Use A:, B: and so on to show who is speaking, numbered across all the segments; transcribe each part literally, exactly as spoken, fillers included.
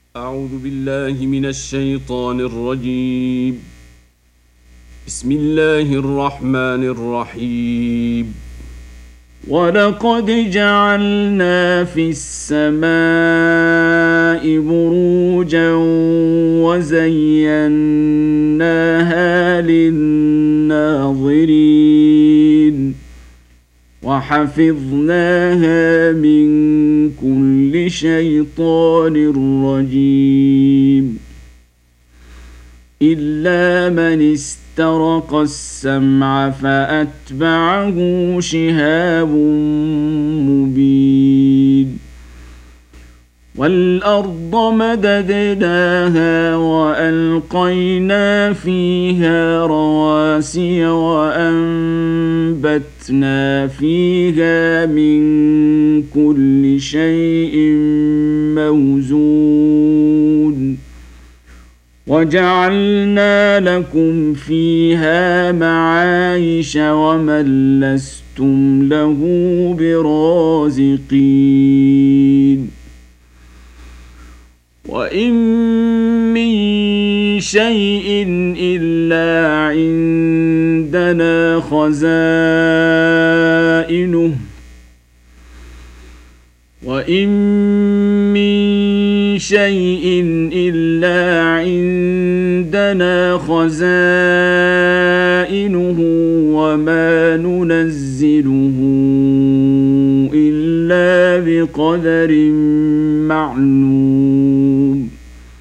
A: أعوذ بالله من الشيطان الرجيم. بسم الله الرحمن الرحيم. ولقد جعلنا في السماء بروجا وزيناها للناظرين وحفظناها من كل شيطان رجيم إلا من استرق السمع فأتبعه شهاب مبين والأرض مددناها وألقينا فيها رواسي وأنبتنا فيها من كل شيء موزون وجعلنا لكم فيها معايش ومن لستم له برازقين وإن من شيء إلا عندنا خزائنه وإن من شيء إلا عندنا خزائنه وما ننزله إلا بقدر معلوم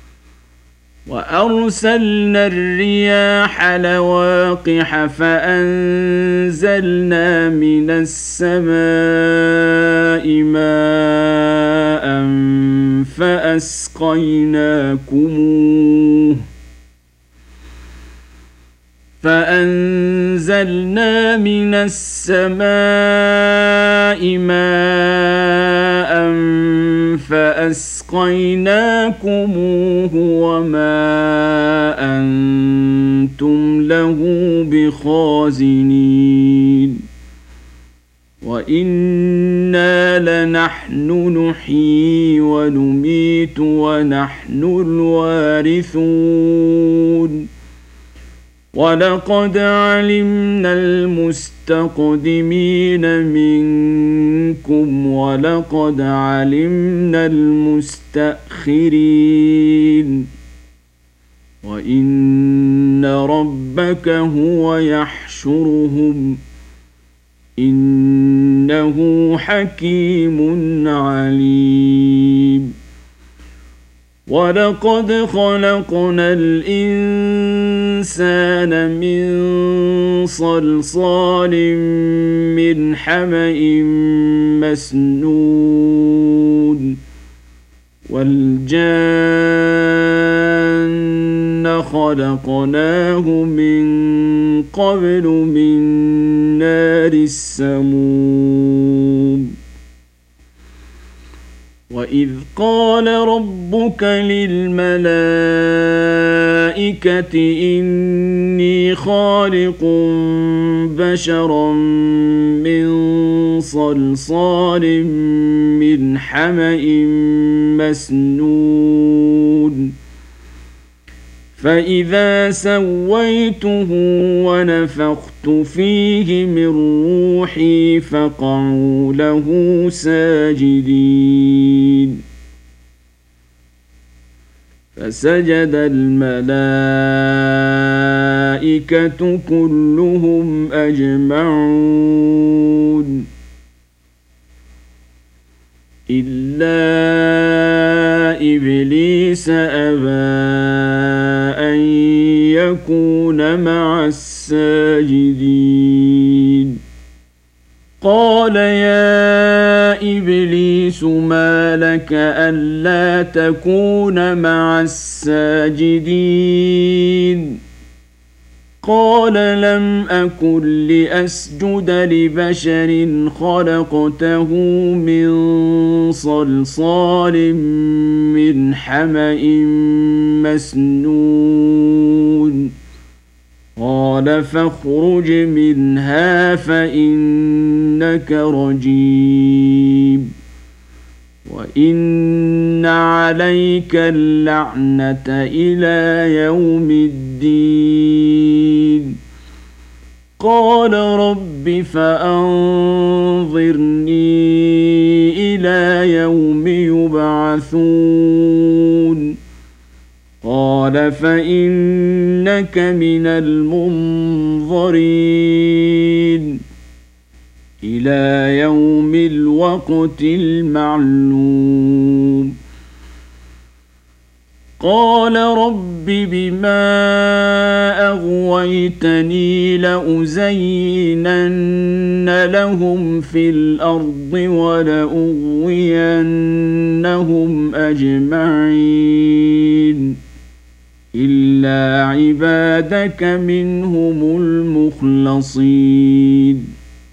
A: وأرسلنا الرياح لواقح فأنزلنا من السماء ماء فأسقيناكموه فأنزلنا من السماء ماء فأسقيناكموه وما أنتم له بخازنين وإنا لنحن نحيي ونميت ونحن الوارثون ولقد علمنا المستقدمين منكم ولقد علمنا المستأخرين وإن ربك هو يحشرهم إنه حكيم عليم ولقد خلقنا الإنسان من صلصال من حمإ مسنون والجان خلقناه من قبل من نار السموم وإذ قال ربك للملائكة إني خالق بشرا من صلصال من حمإ مسنون فإذا سويته ونفخت فيه من روحي فقعوا له ساجدين فسجد الملائكة كلهم أجمعون إلا إبليس أبى أن يكون مع الساجدين قال يا إبليس ما لك ألا تكون مع الساجدين قال لم أكن لأسجد لبشر خلقته من صلصال من حمإ مسنون قال فاخرج منها فإنك رجيم وإن عليك اللعنة إلى يوم الدين. قال رب فأنظرني إلى يوم يبعثون. قال فإنك من المنظرين إلى يوم الوقت المعلوم. قال رب بما أغويتني لأزينن لهم في الأرض ولأغوينهم أجمعين إلا عبادك منهم المخلصين.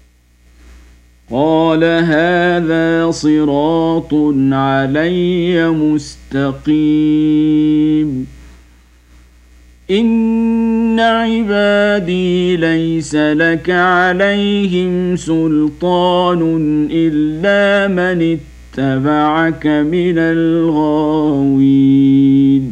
A: قال هذا صراط علي مستقيم. إن عبادي ليس لك عليهم سلطان إلا من اتبعك من الغاوين.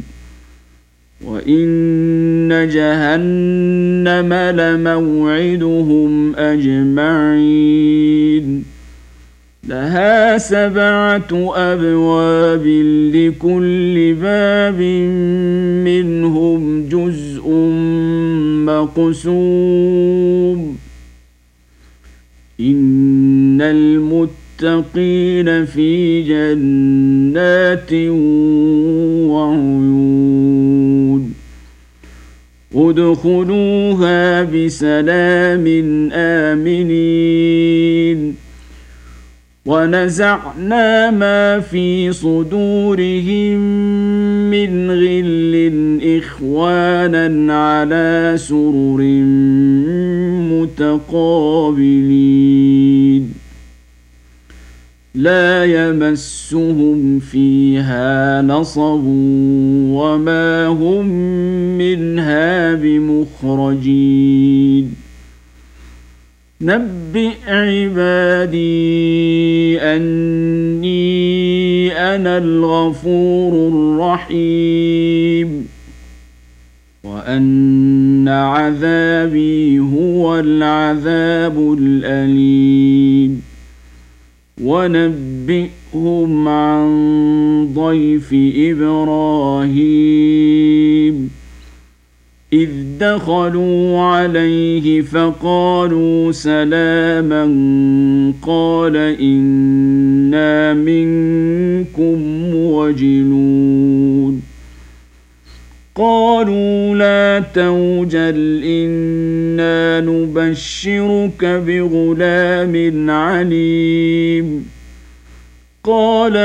A: وإن جهنم لموعدهم أجمعين لها سبعة أبواب لكل باب منهم جزء مقسوم. إن المتقين في جنات وعيون ادخلوها بسلام آمنين. ونزعنا ما في صدورهم من غل إخوانا على سرر متقابلين لا يمسهم فيها نصب وما هم منها بمخرجين. نبئ عبادي أني أنا الغفور الرحيم وأن عذابي هو العذاب الأليم. ونبئهم عن ضيف إبراهيم إذ دخلوا عليه فقالوا سلاما قال إنا منكم وجلون. قالوا لا توجل إنا نبشرك بغلام عليم. قال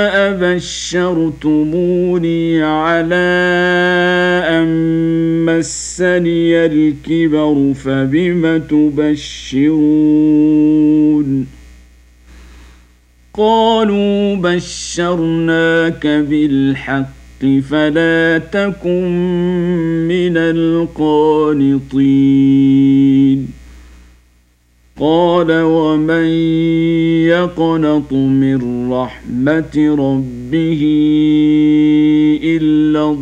A: أبشرتموني على أن مسني الكبر فبم تبشرون. قالوا بشرناك بالحق فلا تكن من القانطين. قال ومن يقنط من رحمة ربه إلا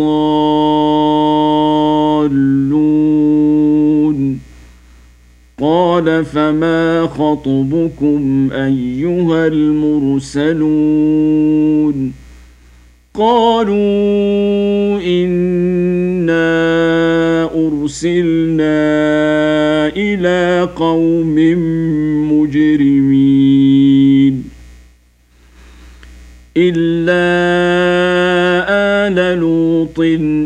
A: الضالون. قال فما خطبكم أيها المرسلون. قالوا إنا أرسلنا إلى قوم مجرمين إلا آل لوط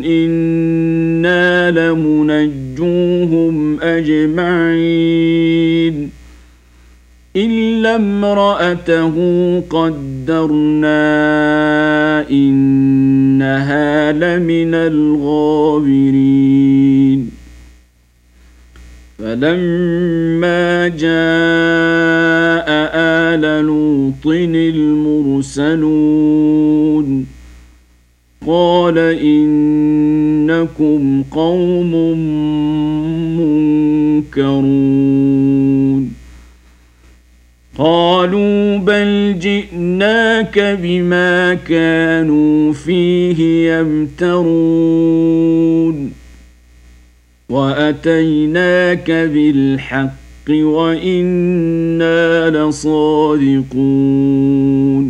A: إنا لمنجوهم أجمعين إلا امرأته قدرنا إنها لمن الغابرين. فلما جاء آل لوط المرسلون قال إنكم قوم منكرون. قالوا بل جئناك بما كانوا فيه يمترون وأتيناك بالحق وإنا لصادقون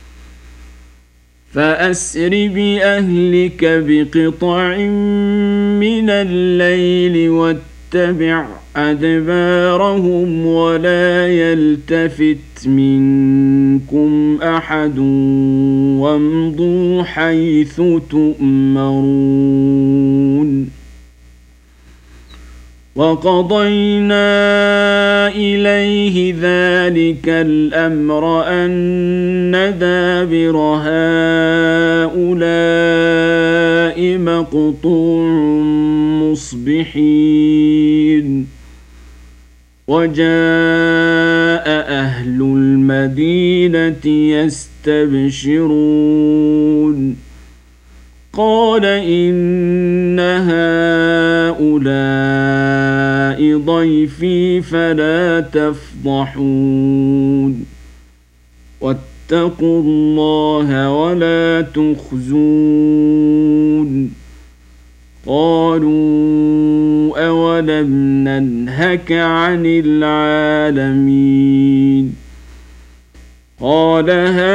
A: فأسر بأهلك بقطع من الليل واتبع أدبارهم ولا يلتفت منكم أحد وامضوا حيث تؤمرون وقضينا إليه ذلك الأمر أن دابر هؤلاء مقطوع مصبحين وجاء أهل المدينة يستبشرون قال إن هؤلاء ضيفي فلا تفضحون واتقوا الله ولا تخزون قالوا أولم ننهك عن العالمين قال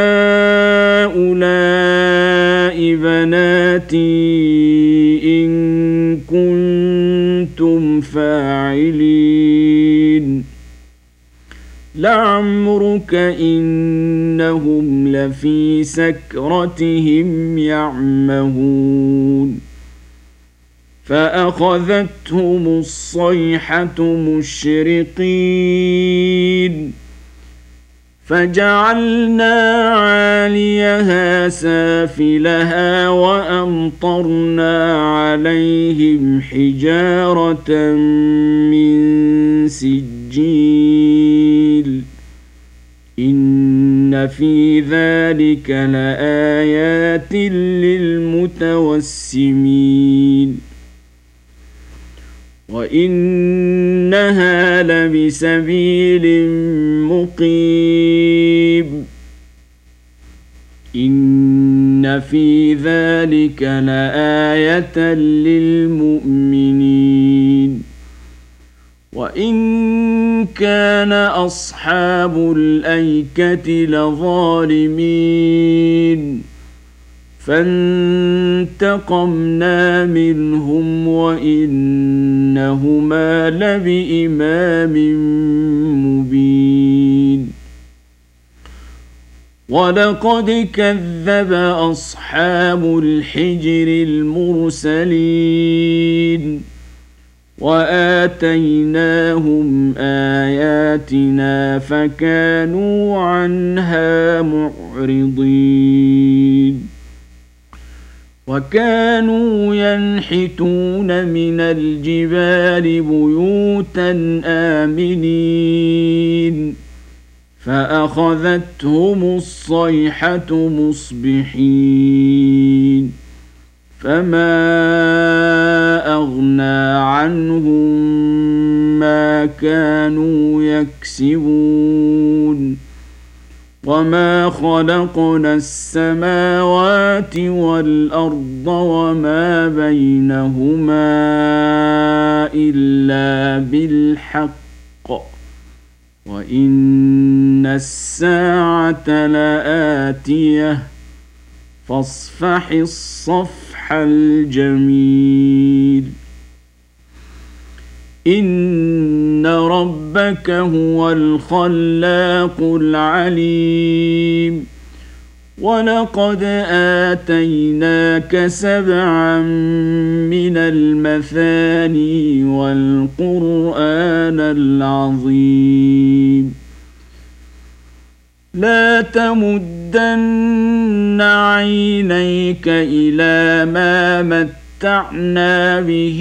A: هؤلاء بناتي إن كنتم فاعلين لعمرك إنهم لفي سكرتهم يعمهون فأخذتهم الصيحة مشرقين فجعلنا عاليها سافلها وأمطرنا عليهم حجارة من سجيل إن في ذلك لآيات للمتوسمين وإنها لبسبيل مقيم إن في ذلك لآية للمؤمنين وإن كان أصحاب الأيكة لظالمين فانتقمنا منهم وإنهما لبإمام مبين ولقد كذب أصحاب الحجر المرسلين وآتيناهم آياتنا فكانوا عنها معرضين وكانوا ينحتون من الجبال بيوتا آمنين فأخذتهم الصيحة مصبحين فما أغنى عنهم ما كانوا يكسبون وما خلقنا السماوات والأرض وما بينهما إلا بالحق وإن الساعة لآتية فاصفح الصفح الجميل إن ربك هو الخلاق العليم ولقد آتيناك سبعا من المثاني والقرآن العظيم لا تمدن عينيك إلى ما متعنا به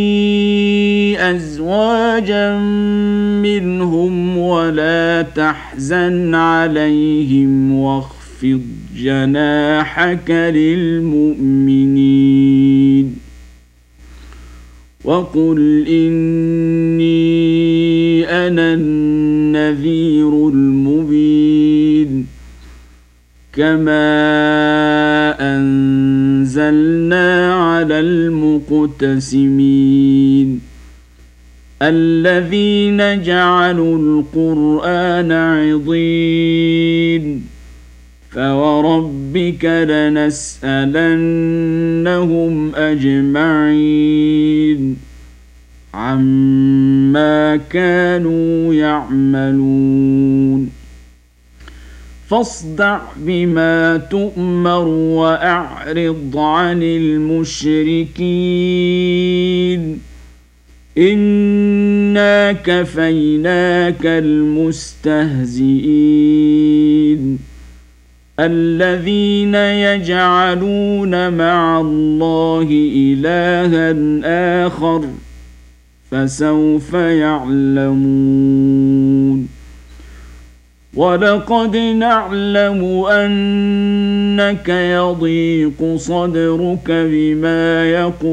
A: أزواجا منهم ولا تحزن عليهم واخفض جناحك للمؤمنين وقل إني أنا النذير المبين كما أنزلنا على المقتسمين الذين جعلوا القرآن عضين فوربك لنسألنهم أجمعين عما كانوا يعملون فاصدع بما تؤمر وأعرض عن المشركين إنا كفيناك المستهزئين الذين يجعلون مع الله إلها آخر فسوف يعلمون ولقد نعلم أنك يضيق صدرك بما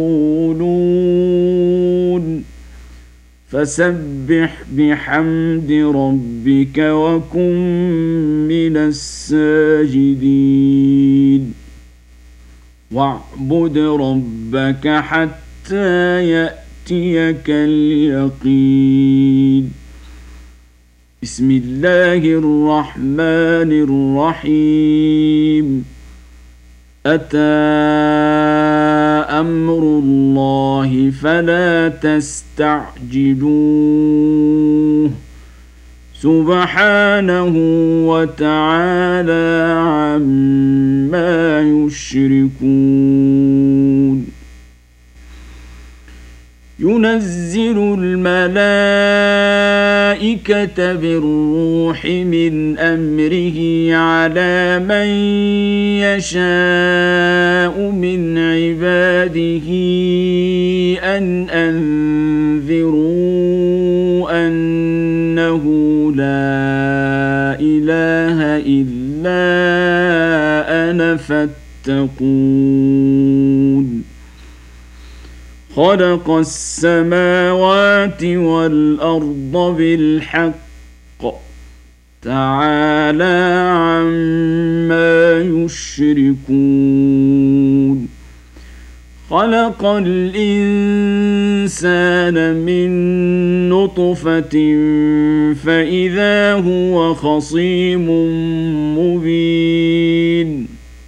A: يقولون فسبح بحمد ربك وكن من الساجدين واعبد ربك حتى يأتيك اليقين بسم الله الرحمن الرحيم أتى أمر الله فلا تستعجلوه سبحانه وتعالى عما يشركون ينزل الملائكة بالروح من أمره على من يشاء من عباده أن أنذروا أنه لا إله إلا أنا فاتقون خلق السماوات والأرض بالحق تعالى عما يشركون خلق الإنسان من نطفة فإذا هو خصيم مبين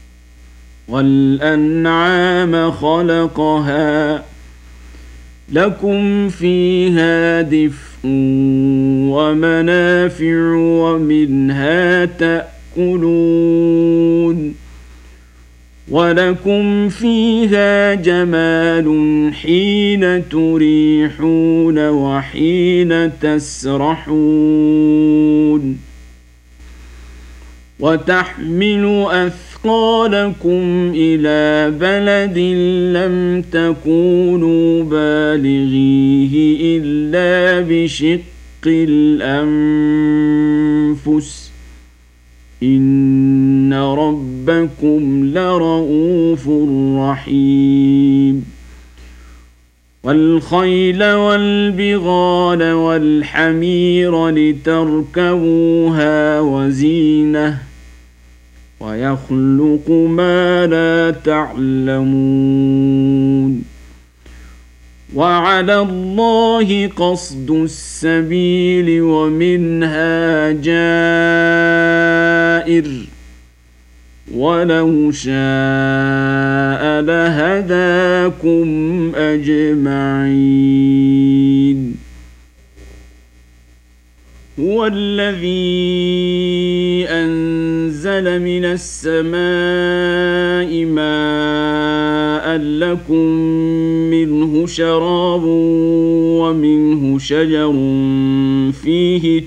A: والأنعام خلقها لكم فيها دفء ومنافع ومنها تأكلون ولكم فيها جمال حين تريحون وحين تسرحون وتحمل أثقالكم إلى بلد لم تكونوا بالغيه إلا بشق الأنفس إن ربكم لرؤوف رحيم والخيل والبغال والحمير لتركبوها وزينة ويخلق ما لا تعلمون وعلى الله قصد السبيل ومنها جائر ولو شاء لهداكم أجمعين هو الذي أنزل من السماء ماء لكم منه شراب ومنه شجر فيه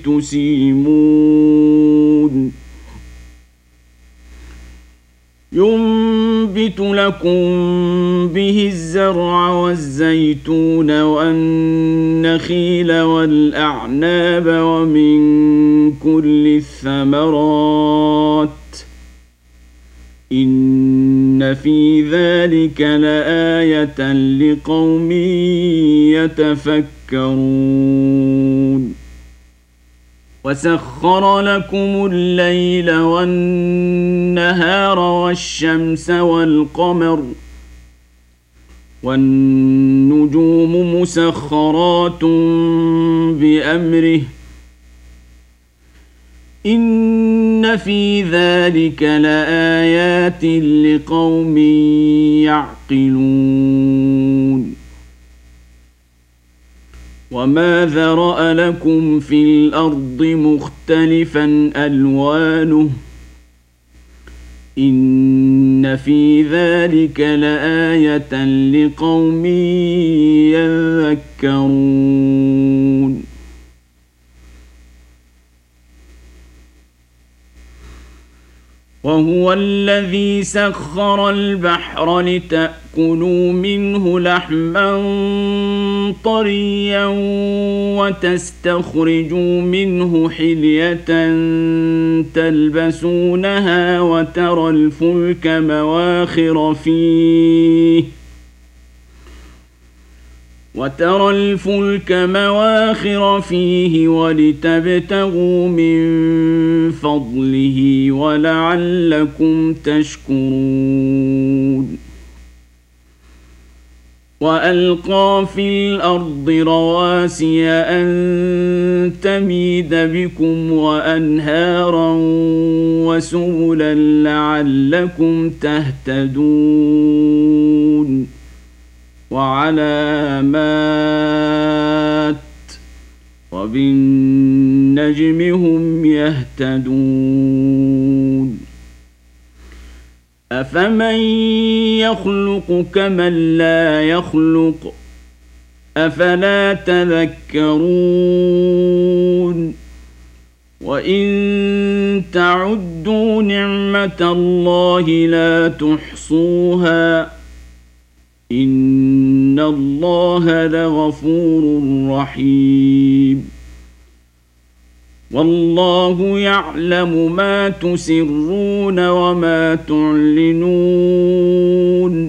A: تسيمون ينبت لكم به الزرع والزيتون والنخيل والأعناب ومن كل الثمرات إن في ذلك لآية لقوم يتفكرون وسخر لكم الليل والنهار والشمس والقمر والنجوم مسخرات بأمره إن في ذلك لآيات لقوم يعقلون وما ذرأ لكم في الأرض مختلفا ألوانه إن في ذلك لآية لقوم يذكرون وهو الذي سخر البحر لتأكلوا منه لحما طريا وتستخرجوا منه حلية تلبسونها وترى الفلك مواخر فيه وترى الفلك مواخر فيه ولتبتغوا من فضله ولعلكم تشكرون وألقى في الأرض رواسي أن تميد بكم وأنهارا وسبلا لعلكم تهتدون وعلامات وبالنجم هم يهتدون أفمن يخلق كمن لا يخلق أفلا تذكرون وإن تعدوا نعمة الله لا تحصوها إن الله لغفور رحيم والله يعلم ما تسرون وما تعلنون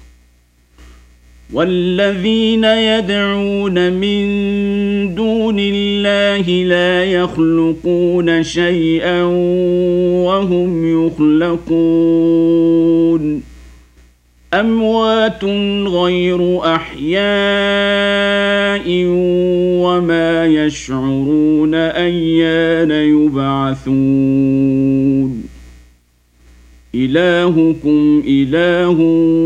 A: والذين يدعون من دون الله لا يخلقون شيئا وهم يخلقون أموات غير أحياء وما يشعرون أيان يبعثون إلهكم إله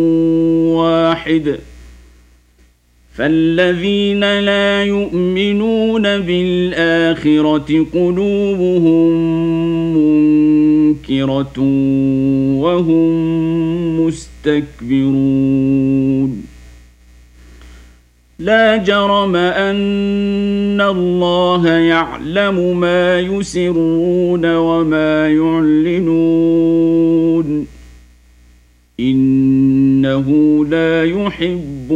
A: واحد فالذين لا يؤمنون بالآخرة قلوبهم منكرة وهم مستكبرون لا جرم أن الله يعلم ما يسرون وما يعلنون إنه لا يحب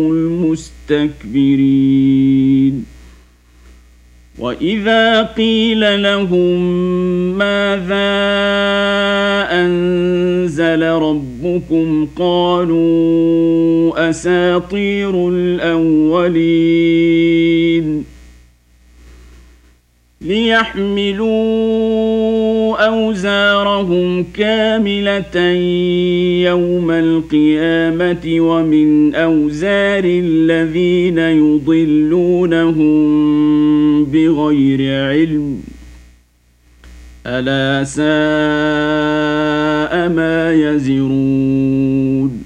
A: المستكبرين وإذا قيل لهم ماذا أنزل ربكم قالوا أساطير الأولين ليحملوا أوزارهم كاملة يوم القيامة ومن أوزار الذين يضلونهم بغير علم ألا ساء ما يزرون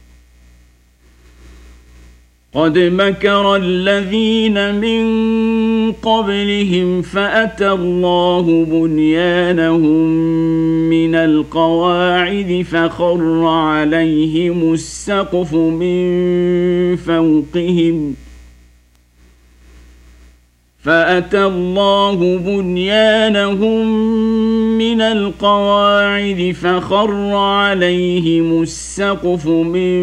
A: قد مكر الذين من قبلهم فأتى الله بنيانهم من القواعد فخر عليهم السقف من فوقهم فأتى الله بنيانهم من القواعد فخر عليهم السقف من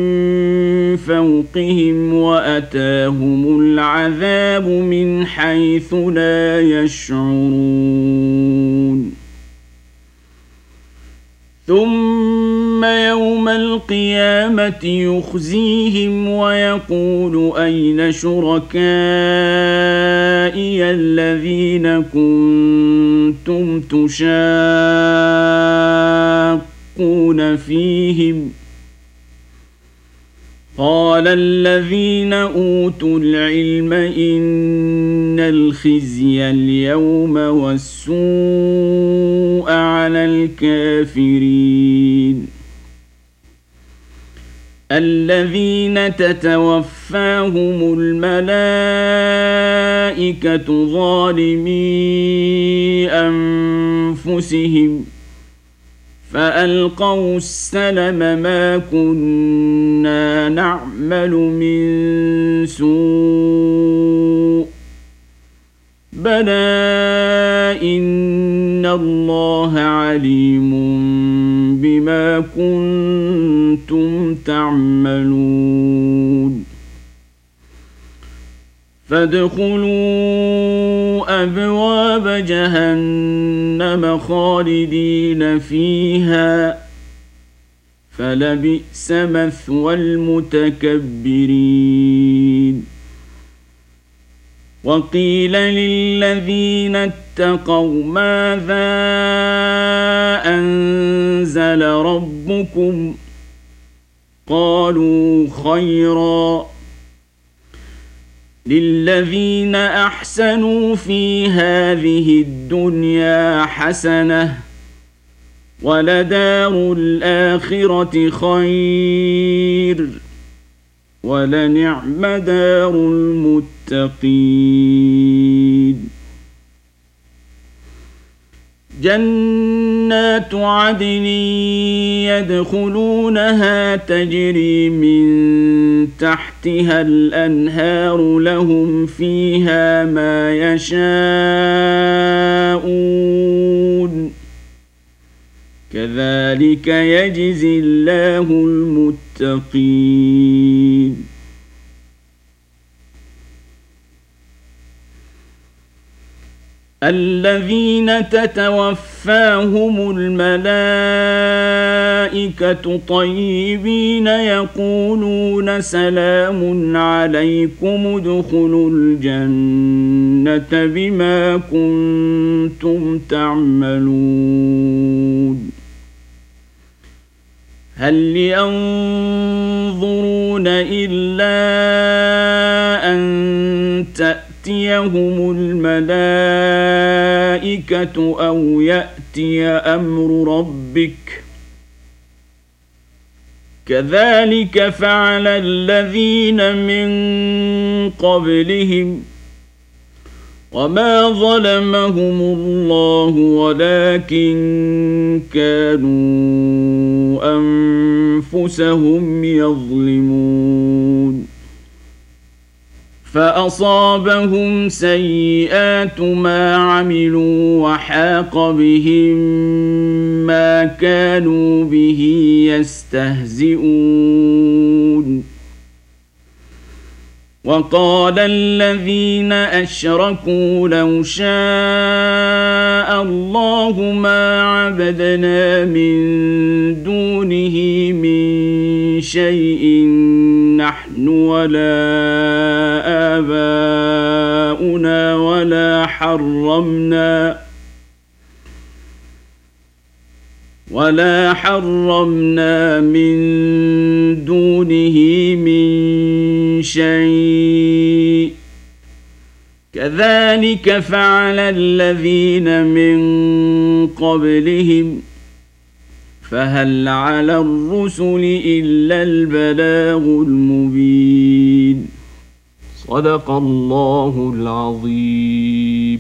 A: فوقهم وأتاهم العذاب من حيث لا يشعرون ثم ثم يوم القيامة يخزيهم ويقول أين شركائي الذين كنتم تشاقون فيهم قال الذين أوتوا العلم إن الخزي اليوم والسوء على الكافرين الذين تتوفاهم الملائكة ظالمي أنفسهم فألقوا السلم ما كنا نعمل من سوء بلى إن الله عليم بما كنتم تعملون فادخلوا أبواب جهنم خالدين فيها فلبئس مثوى المتكبرين وقيل للذين اتقوا ماذا أنزل ربكم قالوا خيرا للذين أحسنوا في هذه الدنيا حسنة ولدار الآخرة خير ولنعم دار المتقين جنات عدن يدخلونها تجري من تحتها الأنهار لهم فيها ما يشاءون كذلك يجزي الله المتقين الذين تتوفاهم الملائكة طيبين يقولون سلام عليكم ادخلوا الجنة بما كنتم تعملون هل ينظرون إلا أن تأتيهم الملائكة أو يأتي أمر ربك كذلك فعل الذين من قبلهم وما ظلمهم الله ولكن كانوا أنفسهم يظلمون فأصابهم سيئات ما عملوا وحاق بهم ما كانوا به يستهزئون وقال الذين أشركوا لو شاء الله ما عبدنا من دونه من شيء نحن ولا آباؤنا ولا حرمنا ولا حرمنا من دونه من شيء كذلك فعل الذين من قبلهم فهل على الرسل إلا البلاغ المبين صدق الله العظيم.